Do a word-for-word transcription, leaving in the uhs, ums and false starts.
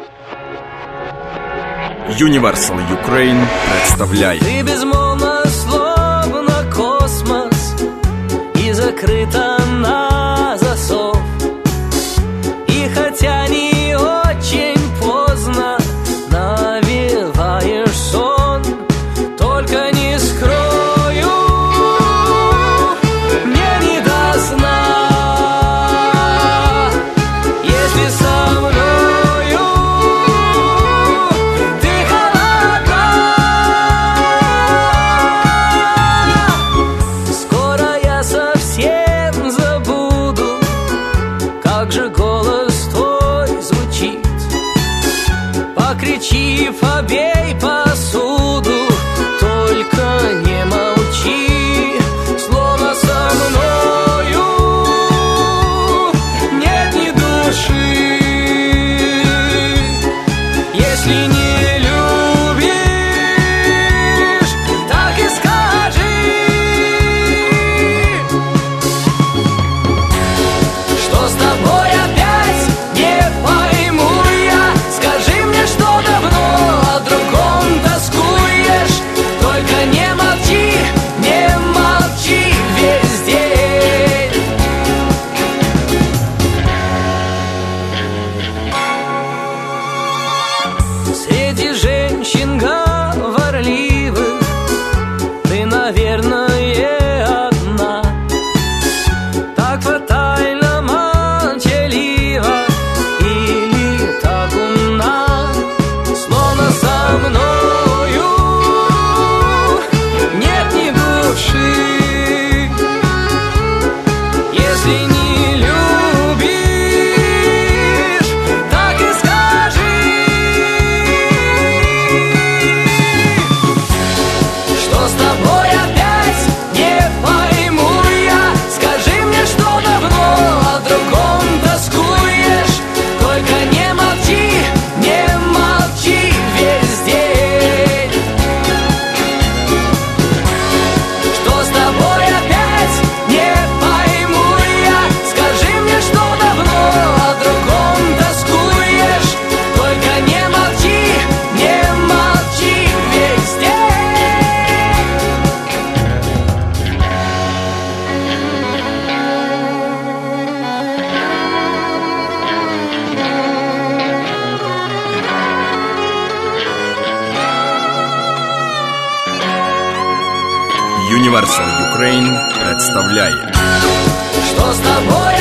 Universal Ukraine представляет. Ты безмолвно, словно космос, и закрыта на засов. И хотя не очень поздно, навеваешь сон. Только не скрою, мне не до сна, если со мною ты холодна. Скоро я совсем забуду, как же голос твой звучит. Покричив, обей посуду, только не молчи. Словно со мною нет ни души. Если не любишь, так и скажи. Что с тобой опять, не пойму я. Скажи мне, что давно о другом тоскуешь. Только не молчи, не молчи весь день. Среди женщин говорливых ты, наверное, одна. Так фатально молчалива или так умна. Словно со мною нет ни души. Если не любишь, так и скажи. Что с тобой опять, не пойму я. Скажи мне, что давно о другом тоскуешь. Только не молчи, не молчи весь день. Что с тобой опять, не пойму я. Скажи мне, что давно о другом тоскуешь. Только не молчи, не молчи весь день. Universal Ukraine представляет. Что с тобой